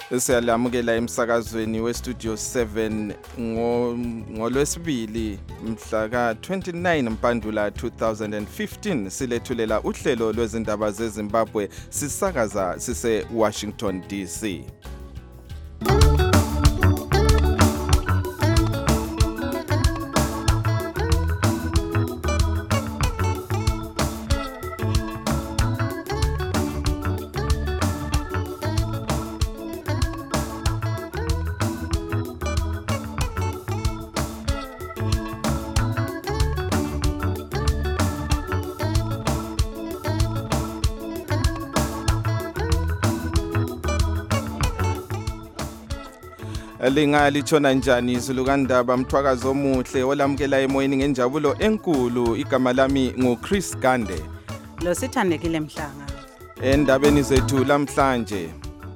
Siyalamukela emsakazweni westudio 7 ngolwesibili mhla ka-29 Mpandula 2015 silethulela uhlelo lwezindaba zeZimbabwe sisakaza sise Washington DC. Lingalitshona njani izulukandaba mthwakazo omuhle olamukela emoyeni ngenjabulo enkulu. Igama lami nguChris Gande. Lo Sithandekile Mhlanga. Endabeni zethu lamhlanje,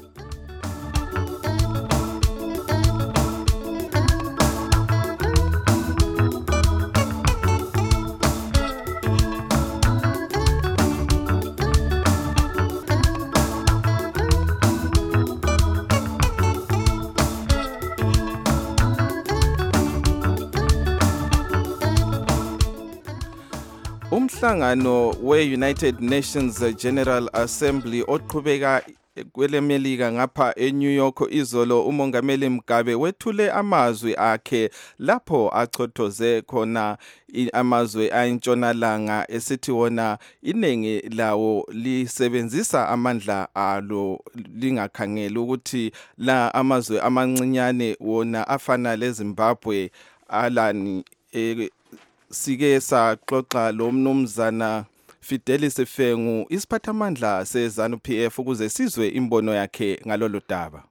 umhlangano we-United Nations General Assembly oqhubeka kwelemelika ngapha eNew York izolo, umongameli Mugabe wethule amazwi akhe lapho achothoze khona amazwe ayintshonalanga esithi wona iningi lawo lisebenzisa amandla alo lingakhangeli ukuthi la amazwe amancinyane wona afana leZimbabwe alani. Sike saxoxa lo mnumzana Fidelis Fengu, isiphathamandla seZANU-PF, ukuze sizwe imbono yakhe ngalolu daba.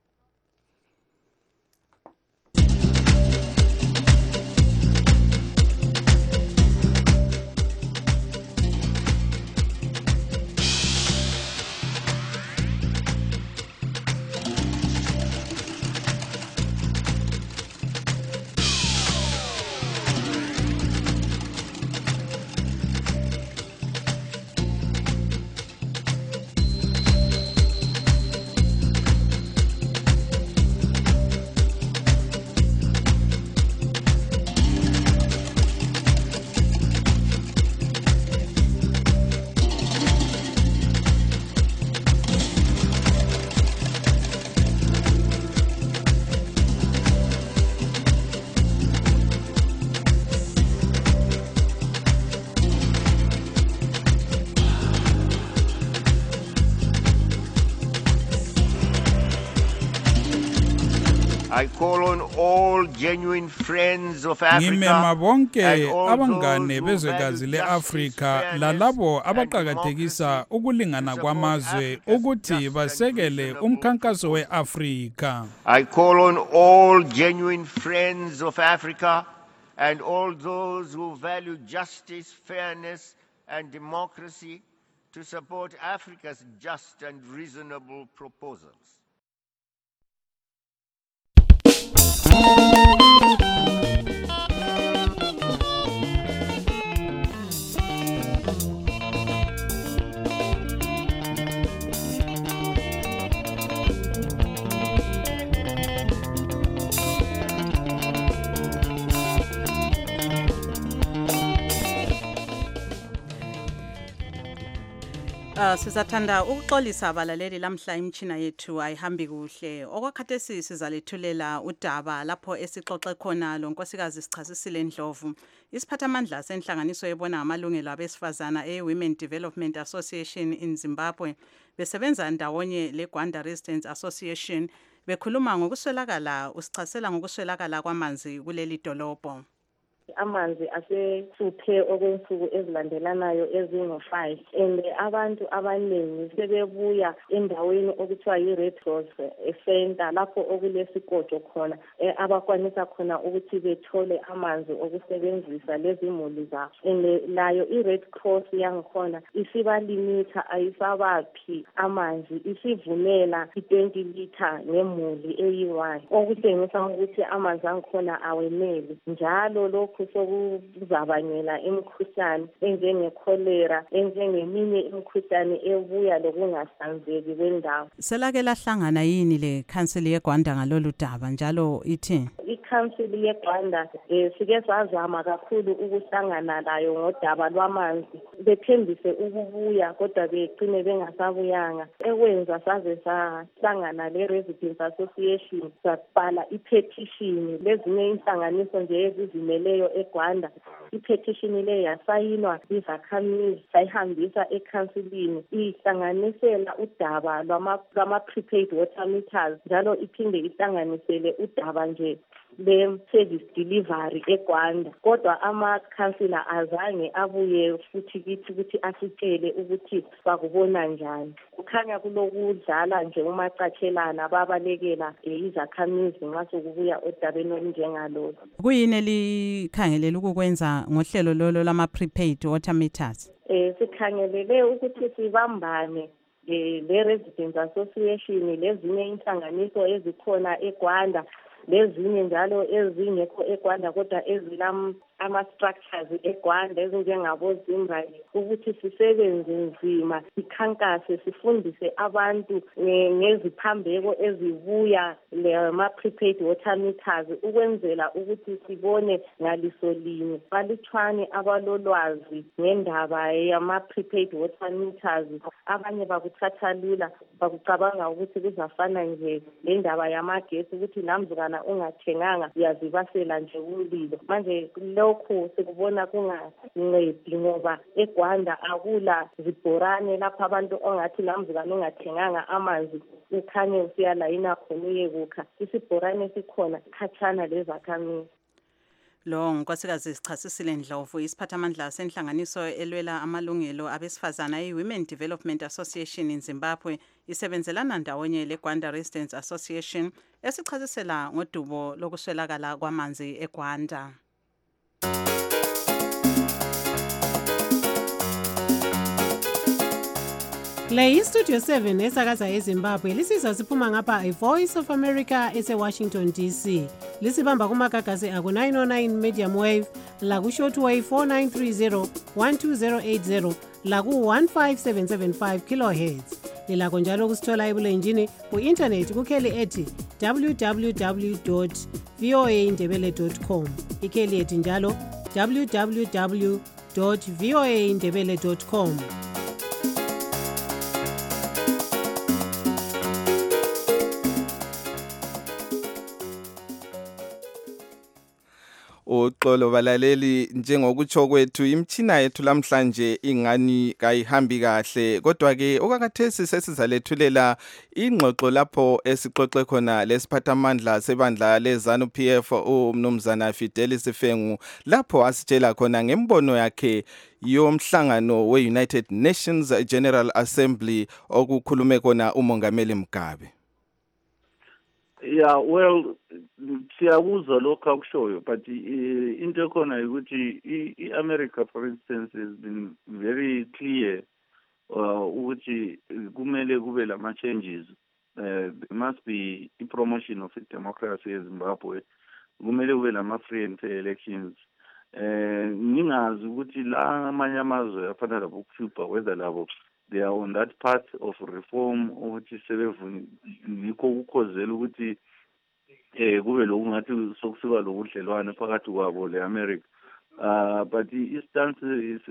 I call on all genuine friends of Africa. Ngimema bonke abangane bezwekazi le-Afrika lalabo abaqakathekisa ukulingana kwamazwe ukuthi basekele umkhankaso we-Afrika. I call on all genuine friends of Africa and all those who value justice, fairness and democracy to support Africa's just and reasonable proposals. Sizathanda ukuxolisa abalaleli lamhla imtshina yethu ayihambi kuhle. Okwakhathesi sizalethulela udaba lapho esixoxe khona lo Nkosikazi Sichasisile Ndlovu, isiphathamandla senhlanganiso ebona amalungelo abesifazana e-Women Development Association in Zimbabwe, besebenza ndawonye le-Gwanda Residents Association, bekhuluma ngokuswelakala, usichasela ngokuswelakala kwamanzi kuleli dolobho. Amanzi asehluphe okwensuku ezilandelanayo ezingo-5 and abantu abaningi sebebuya endaweni okuthiwa yi-Red Cross Center lapho okulesikotsho khona abakwanisa khona ukuthi bethole amanzi okusebenzisa lezimuli zabo. And layo i-Red Cross yangikhona isibalimitha, ayisabaphi amanzi, isivumela i-20 litha ngemuli eyi-1, okutshengisa ukuthi amanzi angikhona awenele. Njalo lokho lokhu sokuzabangela imikhuhlane enjenge-cholera, enjengeminye imikhuhlane ebuya lokungahlanzeki kwendawo. Selake lahlangana yini le council yeGwanda ngalolu daba njalo ithini? I-council yeGwanda sike sazama kakhulu ukuhlangana layo ngodaba lwamanzi. Bethembise ukubuya kodwa begcine bengasabuyanga. Ekwenza saze sahlangana le-Residents Association sabhala i-petition lezinye inhlanganiso nje ezizimeleyo eGwanda. I-petition le yasayinwa izakhamizi sayihambisa ekhansilini ihlanganisela udaba lwama-prepaid water meters njalo iphinde ihlanganisele udaba nje le-service delivery eGwanda. Kodwa amakhansila azange abuye futhi kithi ukuthi asitshele ukuthi bakubona njani. Kukhanya kulokudlala nje umacatshelana babalekela izakhamizi nxa sokubuya odabeni olunjengalolu. Kuyini elikhangelela ukukwenza ngohlelo lolo lama-prepaid water meters? Sikhangelele ukuthi sibambane le-Residents Association lezinye inhlanganiso ezikhona eGwanda lezinye njalo ezingekho eGwanda kodwa ama-structures eGwanda ezinjengabo Zimbabwe ukuthi sisebenze nzima sikhankase sifundise abantu ngeziphambeko ezibuya lama-prepaid water meters ukwenzela ukuthi sibone ngaliso linye. Balutshwane abalolwazi ngendaba yama-prepaid water meters. Abanye bakuthatha lula bakucabanga ukuthi kuzafana nje lendaba yamagesi ukuthi lamzukana ungathenganga uyazibasela nje umlilo. Manje lokho sikubona kungancedi ngoba eGwanda akula zibhorane lapha abantu ongathi lamzukana ungathenganga amanzi ukhanye usiyalayina khona uyekukha. Isibhorane sikhona khatshana lezakhamizi. Lo nkosikazi Sichasisile Ndlovu isiphathamandla senhlanganiso elwela amalungelo abesifazana i-Women Development Association in Zimbabwe isebenzelana ndawonye leGwanda Residents Association esichasisela ngodubo lokuswelakala kwamanzi eGwanda. Le iStudio 7 esakaza eZimbabwe lisizwa siphuma ngapha iVoice of America eseWashington DC. Lisibamba kumagagasi aku 909 medium wave, laku shortwave 4930 12080, laku 15775 kilohertz. Lilakho njalo kusithola ebulenjini ku-internet kukheli ethi www.voaindebele.com. Ikheli ethi njalo www.voaindebele.com. Uxolo balaleli, njengokutsho kwethu imtshina yethu lamhlanje ingani kayihambi kahle, kodwa ke okakathesi sesizalethulela ingxoxo lapho esixoxe khona lesiphathamandla sebandla leZANU-PF uMnumzana Fidelis Fengu lapho asitshela khona ngembono yakhe yomhlangano we-United Nations General Assembly okukhulume khona uMongameli Mugabe. Yeah, well, siyakuzwa lokho akushoyo, but into ekhona ukuthi i-America, for instance, has been very clear ukuthi kumele kube lama changes. There must be a promotion of democracy in Zimbabwe. Kumele kube lama free and fair elections. Ningazi ukuthi la amanye amazwe afana labo Cuba whether labo they are on that path of reform ukuthi sebevuyikho ukukhozela ukuthi kube lokungathi sokusuka lokudlelwane phakathi kwabo le-America. But i-stance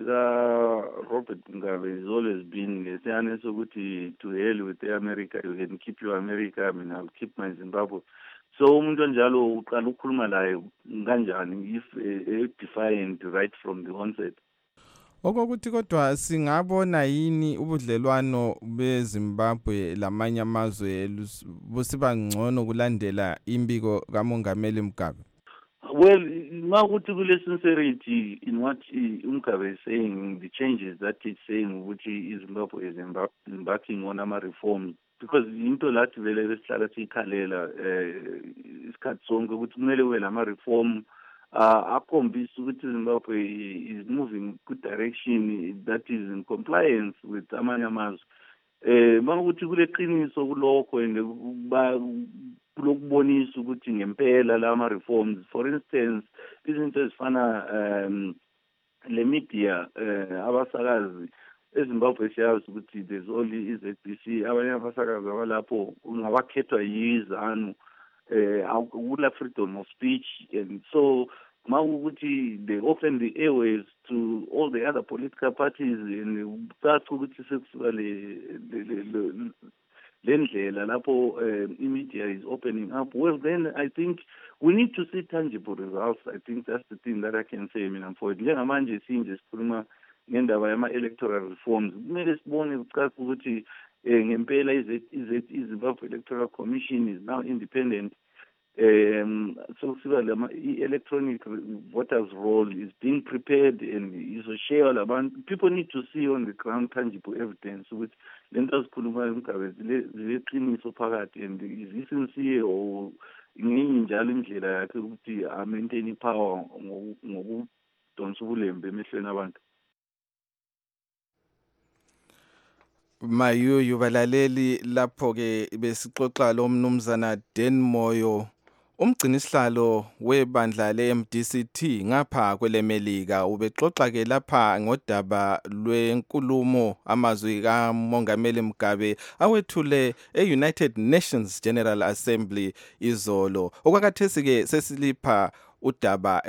Robert Mugabe has always been lesiyane sokuthi to hell with the-America, you can keep your America, I mean I'll keep my Zimbabwe. So umuntu onjalo uqala ukukhuluma laye kanjani if defiant right from the onset. Okokuthi kodwa singabona yini ubudlelwano beZimbabwe lamanye amazwe busiba ngcono kulandela imbiko kaMongameli Mugabe? Well, makuthi kule sincerity in what Mugabe is saying, the changes that he's saying ukuthi Zimbabwe is embarking on ama reforms, because into lathi vele besihlala sikhalela isikhathi sonke ukuthi kumele kube lama reform akhombisa ukuthi Zimbabwe is moving good direction that is in compliance with amanye amazwe. Makuthi kuleqiniso kulokho kulokubonisa ukuthi ngempela lama reforms, for instance izinto ezifana le media abasakazi eZimbabwe siyazi ukuthi there's only iZBC, abanye abasakazi abalapho ngabakhethwa yiZANU, akula freedom of speech, and so mawukuthi they open the airways to all the other political parties and start ukuthi sekusuka le ndlela lapho media is opening up, well then I think we need to see tangible results. I think that's the thing that I can say mina mfowethu. Njengamanje sinje sikhuluma ngendaba yama-electoral reforms, kumele sibone kucaca ukuthi ngempela iZimbabwe Electoral Commission is now independent. So electronic voters roll is being prepared and is a share abantu. People need to see on the ground tangible evidence which lento sikhuluma umgabe zileqiniso phakathi, and is sincere or ngenye njalo indlela yakhe ukuthi maintain power ngokudonsa ubulembe emehlweni abantu. Mayuyu balaleli, lapho ke besixoxa lo mnumzana Dan Moyo, umgcinisihlalo webandla le-MDCT ngapha kwelemelika. Ubexoxa ke lapha ngodaba lwenkulumo amazwi kaMongameli Mugabe awethule e-United Nations General Assembly izolo. Okwakhathesi ke sesilipha udaba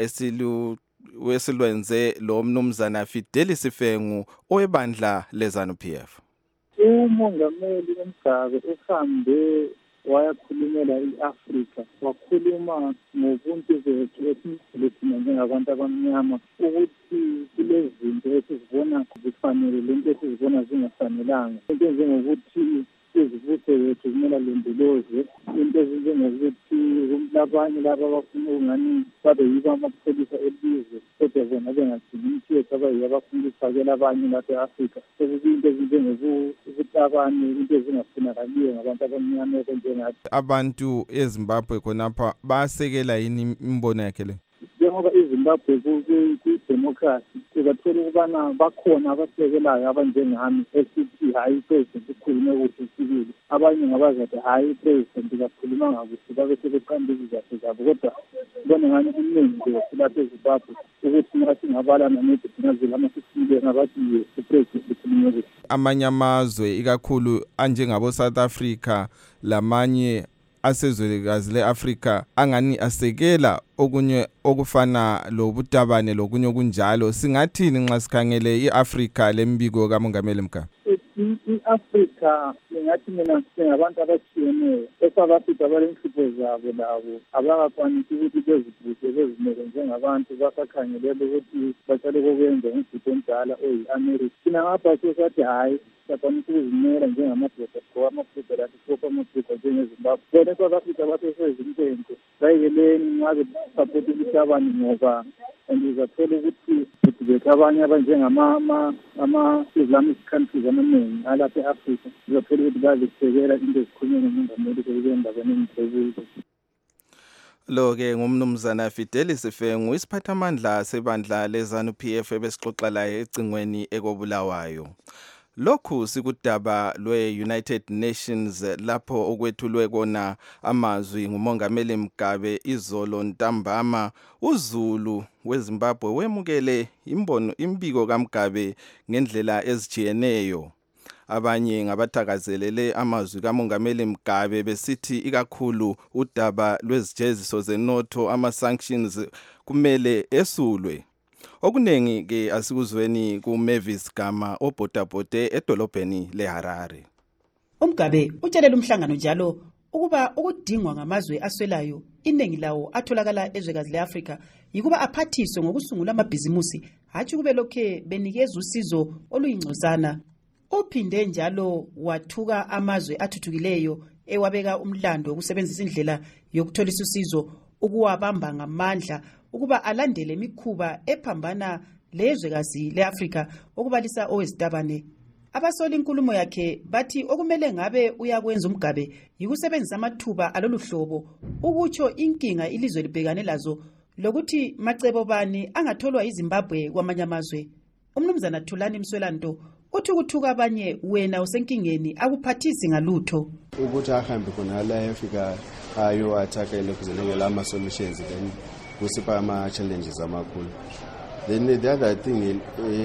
esilwenze lo mnumzana Fidelis Sifengu owebandla leZANU-PF. uMongameli Mugabe uhambe wayakhulumela i-Afrika, wakhuluma ngobuntu bethu esithina njengabantu abamnyama, ukuthi kulezinto esizibona zifanele lento esizibona zingafanelanga, into ezinjengokuthi izibuthe bethu kumele londolozwe, into ezinjengokuthi labanye laba abafuna ukungani babe yibo amapholisa elizwe kodwa bona bengagcini imithetho abayibo abafuna ukufakela abanye lapha e-Afrika. Into ezinjengokuthi abanye into ezingafunakaliyo ngabantu abamnyama njengathi. Abantu eZimbabwe khonapha basekela yini imbono yakhe le? Njengoba iZimbabwe kuyidemocracy, sibathola ukubana bakhona abasekelayo abanjengami esithi hayi president ukhulume kuhle sibili, abanye ngabazathi hayi president kakhulumanga kuhle babe sebeqamba izizathu zabo, kodwa kubona ngani umningi wethu lapha eZimbabwe ukuthi ngathi ngabalana nethi sinazela amasisile ngabathi upresident ukhulume kuhle. Amanye amazwe ikakhulu anjengabo South Africa lamanye asezwekazi le-Afrika angani asekela okunye okufana lobutabane lokunye okunjalo. Singathini nxa sikhangele i-Afrika lembiko kaMongameli Mugabe? I-Afrika ngathi mina singabantu abatshiyeneyo. eSouth Africa balenhlupho zabo labo abakakwanisi ukuthi bezibhuse bezimele njengabantu basakhangelela ukuthi baqale kokwenza ngumbuso omdala oyi-America. Thina ngapha sesathi hayi sakwanisa ukuzimela njengamadoda sigqoka amabhudla lathi sigqoka amabhudla njengeZimbabwe. Bona eSouth Africa basesezintente bayikeleni ngabe basapota ukutabani ngoba and uzathola ukuthi abanye ama-Islamic countries amaningi alapha e-Afrika uzathola ukuthi bazisekela into ezikhulunywa noMongameli kule ndaba nengisebuzo. Lo-ke ngumnumzana Fidelis Sifengu, isiphathamandla sebandla leZANU-PF ebesixoxa laye ecingweni ekobulawayo. Lokhu sikudaba lwe-United Nations lapho okwethulwe kona amazwi nguMongameli Mugabe izolo ntambama. uZulu weZimbabwe wemukele imbiko kaMugabe ngendlela ezijiyeneyo. Abanye ngabathakazelele amazwi kaMongameli Mugabe besithi ikakhulu udaba lwezijeziso zenotho ama-sanctions kumele esulwe. Okunengi ke asikuzweni kuMavis Gama obhodabhode edolobheni leHarare. uMugabe utshelela umhlangano njalo ukuba ukudingwa ngamazwe aswelayo iningi lawo atholakala ezwekazi leAfrika yikuba aphathiswe ngokusungula amabhizimusi hatshi kube lokhe benikeza usizo oluyingcozana. Uphinde njalo wathuka amazwe athuthukileyo ewabeka umlando wokusebenzisa indlela yokutholisa usizo ukuwabamba ngamandla ukuba alandele imikhuba ephambana lezwekazi leAfrika okubalisa owezitabane. Abasola inkulumo yakhe bathi okumele ngabe uyakwenza uMugabe yikusebenzisa amathuba aloluhlobo ukutsho inkinga ilizwe libhekane lazo lokuthi macebo bani angatholwa yiZimbabwe kwamanye amazwe. Umnumzana Thulani Mswelanto uthi ukuthuka abanye wena usenkingeni akuphathisi ngalutho ukuthi ahambe khona la efika ayo attackele kuzenekela ama solutions then kusipha ama challenges amakhulu. Then the other thing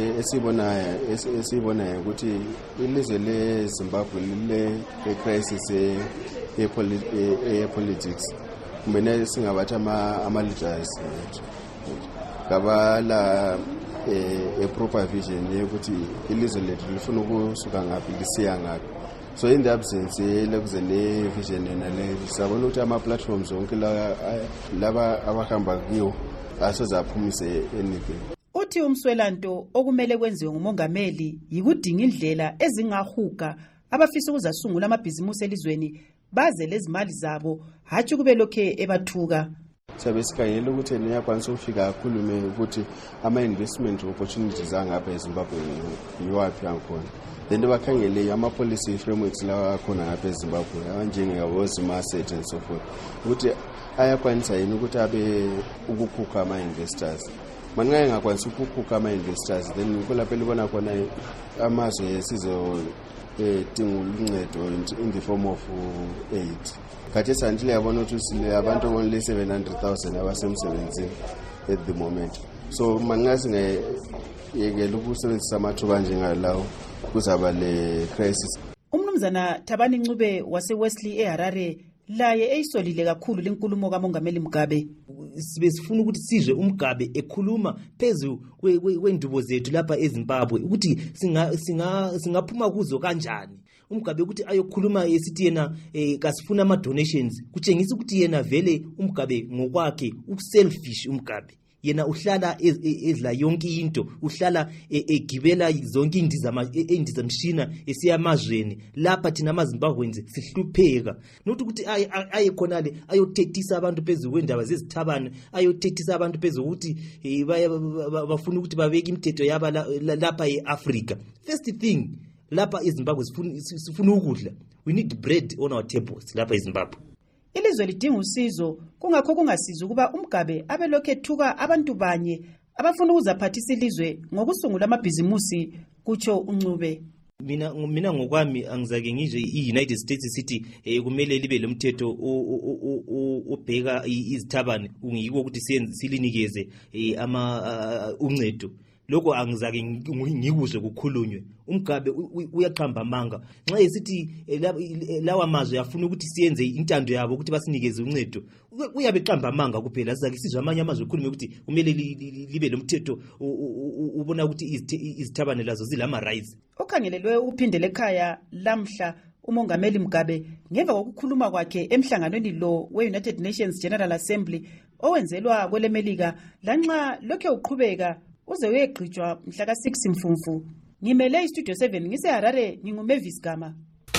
esibona ukuthi ilizwe le Zimbabwe le crisis politics kumele singabatha ama leaders kabala proper vision yokuthi ilizwe lethu lifuna ukusuka ngaphi lisiya ngaphi. So in the absence le vision nale sabona ukuthi ama platforms onke laba abahamba kiyo asozaphumise anything. Uthi umswelanto okumele kwenziwe ngumongameli yikudinga indlela ezingahuga abafisa ukuzasungula amabhizimusi elizweni baze lezimali zabo hathi kube lokhe ebathuka. Sabe sikhangela ukuthi niyakwanisa ukufika kakhulume ukuthi ama-investment opportunities angapha eZimbabwe yiwaphi angikhona. Then bakhangele ama-policy frameworks lawa akhona ngapha eZimbabwe anjengabo-Zuma Asset and so forth ukuthi ayakwanisa yini ukuthi abe ukukhupha ama-investors. Mangaye ngakwanisa ukukhupha ama-investors then kulapho libona khona amazwe sizodinga uncedo in the form of aid. Khathi santile yabona ukuthi abantu only 700,000 abasemsebenzini at the moment. So mangazi ngiyekela ukusebenzisa amathuba njengalawo kuzaba le crisis. Umnumzana Thabani Ncube waseWesley eHarare laye eyisolile kakhulu lenkulumo kaMongameli Mugabe. Sibesifuna ukuthi sizwe uMugabe ekhuluma phezulu kwendubo zethu lapha eZimbabwe ukuthi singaphuma kuzo kanjani. uMugabe ukuthi ayokhuluma esithi yena kasifuna ama donations kutshengisa ukuthi yena vele uMugabe ngokwakhe uselfish uMugabe yena uhlala ezla yonke into uhlala egibela zonke indizamshina esiyamazweni lapha thina amaZimbabweans sihlupheka nokuthi ukuthi aye khonale ayothethisa abantu phezulu kwendaba zezithabane ayothethisa abantu phezulu ukuthi bafuna ukuthi babeke imithetho yaba lapha eAfrica. First thing lapha eZimbabwe sifuna ukudla, we need bread on our tables lapha eZimbabwe. Ilizwe lidinga usizo kungakho kungasiza ukuba uMugabe abelokhe ethuka abantu banye abafuna ukuzaphathisa ilizwe ngokusungula amabhizimusi kutsho uNcube. Mina ngokwami angizake ngize iUnited States City kumele libe lomthetho obheka izithabane ungiyiko ukuthi silinikeze uncedo. Lokho angizake ngikuze kukhulunywe. uMugabe uyaqhamba amanga nxa esithi lawa mazwe afuna ukuthi siyenze intando yabo ukuthi basinikeze uncedo uyabe qhamba amanga kuphela. Sizake sizwe amanye amazwe khulume ukuthi kumele libe lomthetho ubona ukuthi izithabane lazo zilama rights. Okhangelelwe uphindele ekhaya lamhla uMongameli Mugabe ngemva kokukhuluma kwakhe emhlanganweni lo we-United Nations General Assembly owenzelwa kwelemelika lanxa lokho uqhubeka uze uyegqitshwa mhla ka6 Mfumfu. Ngimele iStudio 7 ngiseHarare nginguMavis Gama.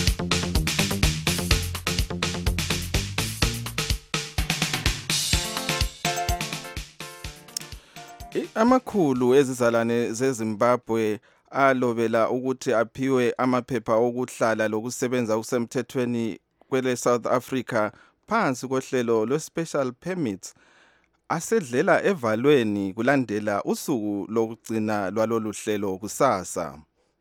Amakhulu ezizalwane zeZimbabwe alobela ukuthi aphiwe amaphepha okuhlala lokusebenza kusemthethweni kwele South Africa phansi kohlelo lwe-special permits asedlela evalweni kulandela usuku lokugcina lwalolu hlelo kusasa.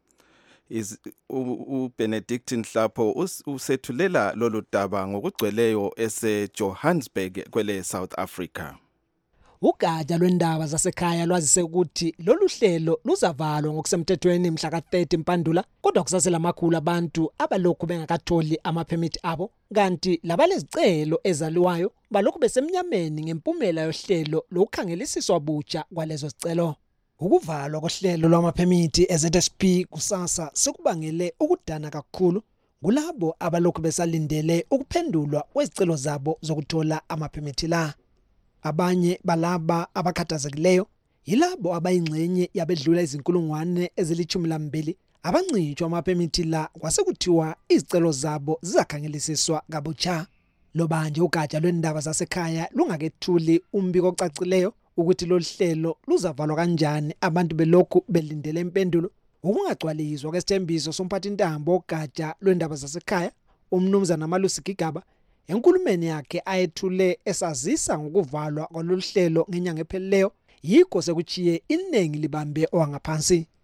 uBenedictine Hlapho usethulela lolu daba ngokugcweleyo eseJohannesburg kwele South Africa. Ugatsha lwendaba zasekhaya lwazise ukuthi lolu hlelo luzavalwa ngokusemthethweni mhla ka30 Mpandula kodwa kusasela amakhulu abantu abalokhu bengakatholi amapermit abo kanti labalezicelo ezaliwayo balokhu besemnyameni ngempumela yohlelo lokukhangelisiswa butsha kwalezo zicelo. Ukuvalwa kohlelo lwamapermit eZSP kusasa sekubangele ukudana kakhulu kulabo abalokhu besalindele ukuphendulwa kwezicelo zabo zokuthola amapermit la. Abanye balaba abakhathazekileyo yilabo abayingxenye yabedlula izinkulungwane ezili12 abancitshwa amapermit la kwasekuthiwa izicelo zabo zizakhangelisiswa kabutsha. Lobanje ugatsha lwendaba zasekhaya lungakethuli umbiko ocacileyo ukuthi lo hlelo luzavalwa kanjani abantu belokhu belindele impendulo. Ukungagcwalizwa kwesithembiso somphathintambo ogatsha lwendaba zasekhaya umnumzana Malusi Gigaba enkulumeni yakhe ayethule esazisa ngokuvalwa kwalolu hlelo ngenyanga ephelileyo yikho sekuchiye iningi libambe owangaphansi.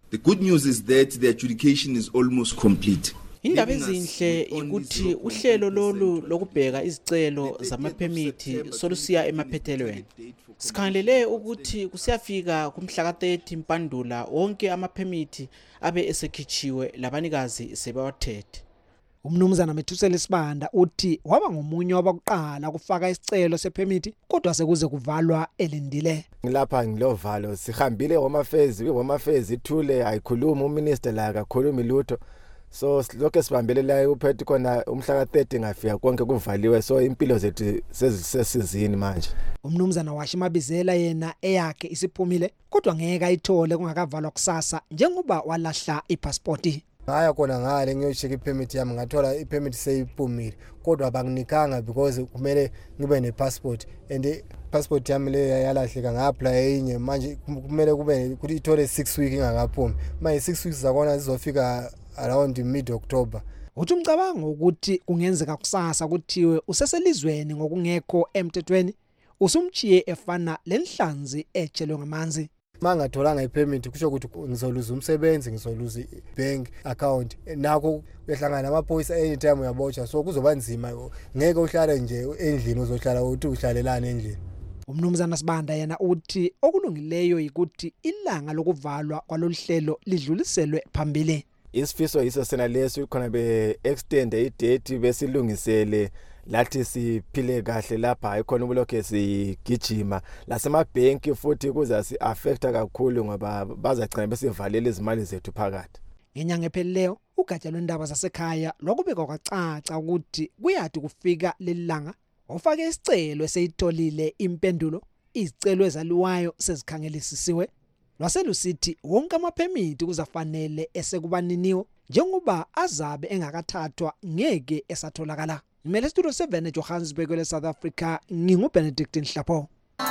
The good news is that the adjudication is almost complete. Indaba ezinhle ukuthi uhlelo lolu lokubheka izicelo zamaphemithi solusiya emaphethelweni. Sikhangelele ukuthi kusiyafika kumhla ka-30 Mpandula wonke amaphemithi abe esekhichiwe labanikazi sebawathethe. Umnumzana Methusela Sibanda uthi waba ngomunye wabakuqala kufaka isicelo sephemithi kodwa sekuze kuvalwa elindile. Ngilapha ngilovalo sihambile Home Affairs ithule ayikhuluma uminister la akakhulumi lutho. So lokho sibambele la uphethe khona umhla ka-30 ngafika konke kuvaliwe so impilo zethu sezisesizini manje. Umnumzana Washimabizela yena eyakhe isiphumile kodwa ngeke ayithole kungakavalwa kusasa njengoba walahla ipassport. Ngaya khona ngale ngiyocheka ipermit yami ngathola ipermit seyiphumile kodwa banginikanga because kumele ngibe nepassport and passport yami le yalahleka nga-apply enye manje kumele kube ukuthi ithole 6 weeks ingakaphumi manje 6 weeks zakona zizofika around mid October. Uthi umcabango ukuthi kungenzeka kusasa kuthiwe useselizweni ngokungekho emthethweni usumchiye efana lenhlanzi etshelwe ngamanzi. Mangatholanga ipermit kusho ukuthi ngizoluza umsebenzi ngizoluza bank account nakho uyahlangana namaphoyisa anytime uyabotsha so kuzoba nzima ngeke uhlale nje endlini uzohlala uthi uhlalelana endlini. Umnumzana Sibanda yena uthi okulungileyo ukuthi ilanga lokuvalwa kwaloluhlelo lidluliselwe phambili. Isifiso yiso sena leso khona be extend idate besilungisele lathi siphile kahle lapha ikhona ubulokhe sigijima lasemabhenki futhi kuza si affecta kakhulu ngoba bazagcina besivalela izimali zethu phakathi. Ngenyanga ephelileyo ugatsha lwendaba zasekhaya lokubeka kwacaca ukuthi kuyathi kufika lelanga ofake isicelo eseyitholile impendulo izicelo ezaliwayo sezikhangelisisiwe. Lwaselusithi wonke amaphemithi kuzafanele esekubaniniwe njengoba azabe engakathathwa ngeke esatholakala. Ngimele Studio 7 eJohannesburg kwele South Africa nginguBenedict Nhlapho.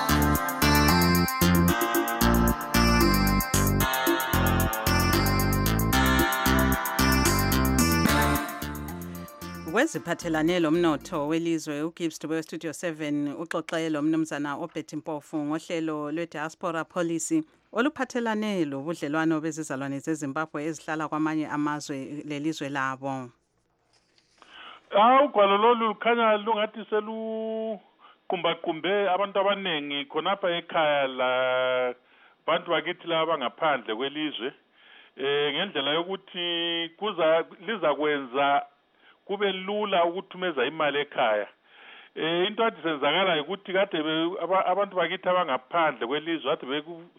Kweziphathelane lomnotho welizwe uGibbs Dube Studio 7 uxoxele lomnumzana oBetty Mpofu ngohlelo lwe-diaspora policy oluphathelane lobudlelwano bezizalwane zeZimbabwe ezihlala kwamanye amazwe lelizwe labo. Ugwalo lolu lukhanya lungathi seluqumbaqumbe abantu abanengi khonapha ekhaya la bantu bakithi laba ngaphandle kwelizwe ngendlela yokuthi liza kwenza kube lula ukuthumeza imali ekhaya. Into athi senzakala ukuthi kade abantu bakithi abangaphandle kwelizwe athi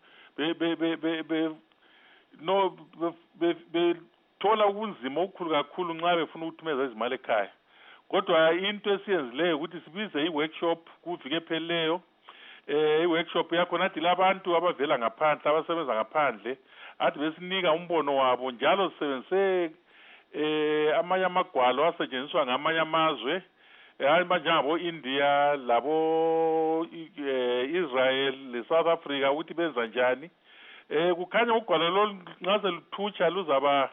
bethola ubunzima obukhulu kakhulu nxa befuna ukuthumeza izimali ekhaya. Kodwa into esiyenzileyo ukuthi sibize i-workshop kuvike ephelileyo. I-workshop yakho nathi labantu abavela ngaphandle abasebenza ngaphandle athi besinika umbono wabo njalo sisebenzise amanye amagwalo asetshenziswa ngamanye amazwe njengabo India labo Israel le-South Africa ukuthi benza njani. Kukhanya ugwalo lolu nxa seluthutsha luzaba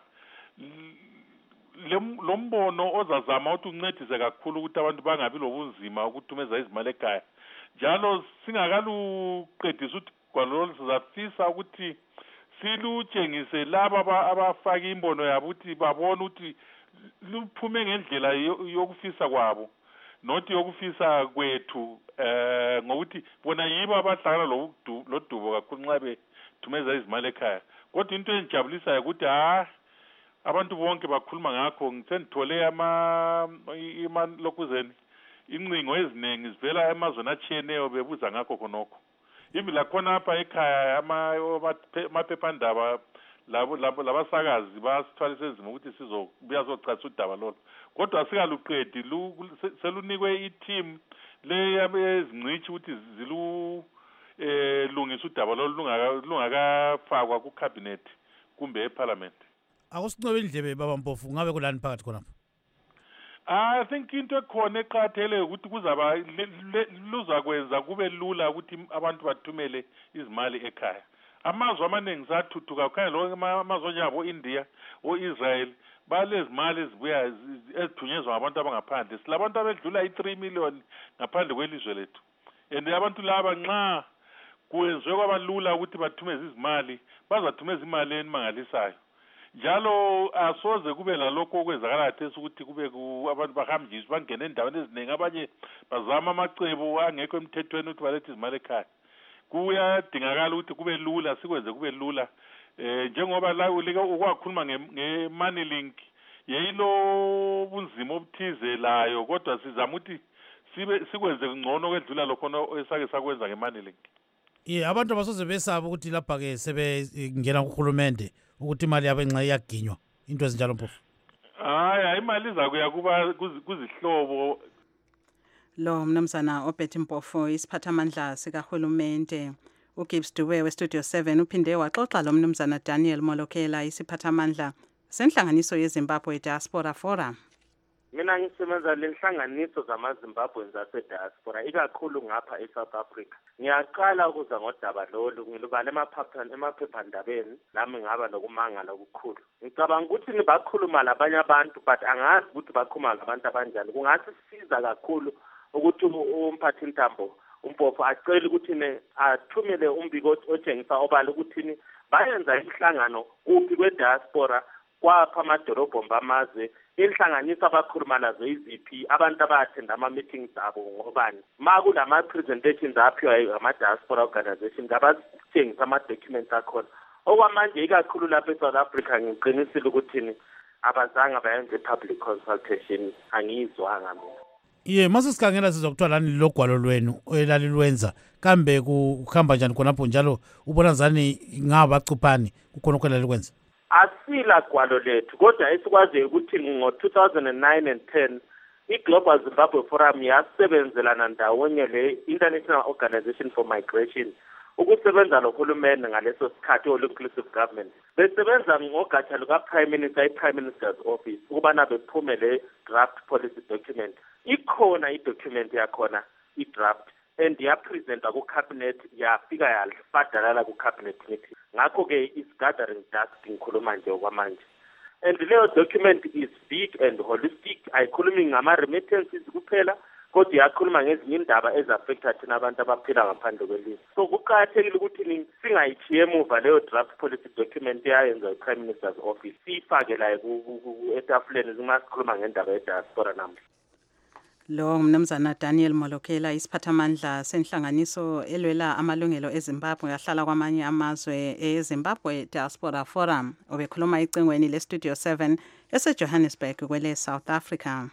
lombono ozazama ukuthi uncedise kakhulu ukuthi abantu bangabi lobunzima ukuthumeza izimali ekhaya. Njalo singakaluqedisa ukuthi ugwalo lolu sizafisa ukuthi silutshengise laba abafaka imbono yabo ukuthi babone ukuthi luphume ngendlela yokufisa kwabo not yokufisa kwethu ngokuthi bona yibo abahlangana lodubo kakhulu nxa bethumeza izimali ekhaya. Kodwa into engijabulisayo ukuthi abantu bonke bakhuluma ngakho ngithole lokuzeni incingo eziningi zivela emazweni atshiyeneyo bebuza ngakho khonokho. Ibi lakhona apha ekhaya amaphephandaba labasakazi basithwalise ezima ukuthi sizobuya sochasisa udaba lolo. Kodwa sikaluqedi selunikwe i-team lezingcitshi ukuthi lungisa udaba lolo lungakafakwa ku-cabinet kumbe eparliament. Akusincobe indlebe baba Mpofu ngabe kulani phakathi khonapha? I think into ekhona eqhathele ukuthi kuzaba luzakwenza kube lula ukuthi abantu bathumele izimali ekhaya. Amazwe amaningi sathuthuka khanya lo amazwe njengabo India o-Israel balezimali ezibuya ezithunyezwa ngabantu abangaphandle. Silabantu abedlula i3 million ngaphandle kwelizwe lethu. And abantu laba nxa kuyenziwe kwabalula ukuthi bathumeze izimali, bazathumeza imali emangalisayo. Njalo asoze kube lalokho okwenzakala khathesi ukuthi kube abantu bahamjiswa bangena endaweni eziningi, abanye bazama amacebo angekho emthethweni ukuthi balethe izimali ekhaya. Kuyadingakala ukuthi kube lula, sikwenze kube lula. Njengoba la ukwakhuluma nge-money link, yilo bunzima obuthize layo, kodwa sizama ukuthi sikwenze ngcono kwedlula lokho esake sakwenza nge-money link. Abantu abasoze besaba ukuthi lapha ke sebengena kuhulumende ukuthi imali yabo enxa iyaginywa into ezinjalo Mpofu. Hayi, imali izakuya kuba kuzihlobo. Lo mnumzana oBetty Mpofu, isiphathamandla sikahulumente. uGibbs Dube weStudio 7 uphinde waxoxa lo mnumzana Daniel Molokela, isiphathamandla senhlanganiso yeZimbabwe Diaspora Forum. Mina ngisebenza lenhlanganiso zamaZimbabweans asediaspora ikakhulu ngapha eSouth Africa. Ngiyaqala ukuza ngodaba lolu, ngilubale emaphephandabeni, nami ngaba nokumangala okukhulu. Ngicabanga ukuthi nibakhuluma labanye abantu, but angazi ukuthi bakhuluma labantu abanjani. Kungasisiza kakhulu ukuthi umphathi Ntambo Mpofu acela ukuthi athumele umbiko otshengisa obala ukuthi bayenza inhlangano kuphi kwediaspora kwapha amadolobho bamazwe, inhlanganiso abakhuluma lazo iziphi, abantu abathenda ama-meetings abo ngobani. Ma kulama-presentations aphiwa ama-diaspora organization, ngabasitshengisa ama-documents akhona. Okwamanje ikakhulu lapha eSouth Africa ngiqinisile ukuthi abazange bayenze public consultation, angiyizwanga mina. Mase sikhangela sizwa kuthiwa lani logwalo lwenu elalilwenza, kambe kuhamba njani khonapho, njalo ubona zani ngabacuphani kukhona okwelalikwenza? Asila gwalo lethu, kodwa esikwaziyo ukuthi ngo-2009 and 10 i-Global Zimbabwe Forum yasebenzelana ndawonye le-International Organization for Migration ukusebenza nohulumende ngaleso sikhathi all-inclusive government. Besebenza ngogatsha luka-Prime Minister, i-Prime Minister's Office, ukubana bephume le-draft policy document. Ikhona i-document yakhona, i-draft, and yapresenta ku-cabinet, yafika yafadalala ku-cabinet meeting. Ngakho-ke is gathering dust ngikhuluma nje okwamanje. And leyo document is big and holistic, ayikhulumi ngama-remittances kuphela, kodwa yakhuluma ngezinye indaba ezaffecta thina abantu abaphila ngaphandle kwelizwe. So kuqakathekile ukuthi singayishiye emuva leyo draft policy document yayenza i-Prime Minister's Office, siyifake la etafuleni uma sikhuluma ngendaba yediaspora namuhla. Lo mnumzana Daniel Molokela, isiphathamandla senhlanganiso elwela amalungelo eZimbabwe yahlala kwamanye amazwe eZimbabwe Diaspora Forum, obekhuluma icingweni leStudio 7 eseJohannesburg kwele South Africa.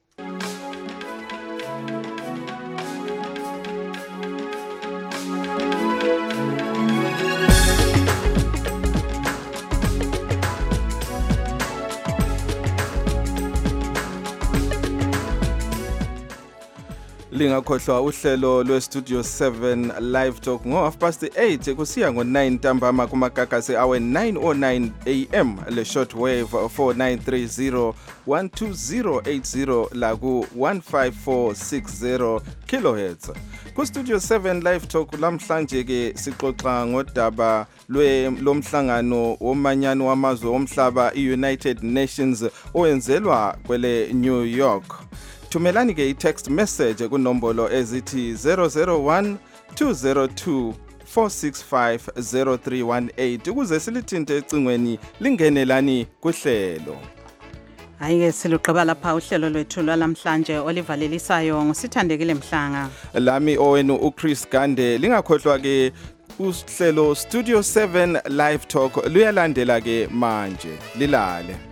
Lingakhohlwa uhlelo lweStudio 7 Live Talk ngo8:30 kusiya ngo9 ntambama kumagagasi awe 9:09 AM le shortwave 4930 12080 la ku 15460 kHz. KuStudio 7 Live Talk lamhlanje ke sixoxa ngodaba lomhlangano womanyano wamazwe omhlaba iUnited Nations oyenzelwa kwele New York. Thumelani ke i-text message kunombolo ezithi 001 202 465 0318 ukuze silithinte ecingweni lingenelani kuhlelo. Ayike siluqaba lapha uhlelo lwethu lwalamhlanje olivalelisayo ngusithandekile Mhlanga. Lami owenu uChris Gande. Lingakhohlwa ke uhlelo Studio 7 Live Talk luyalandela ke manje. Lilale.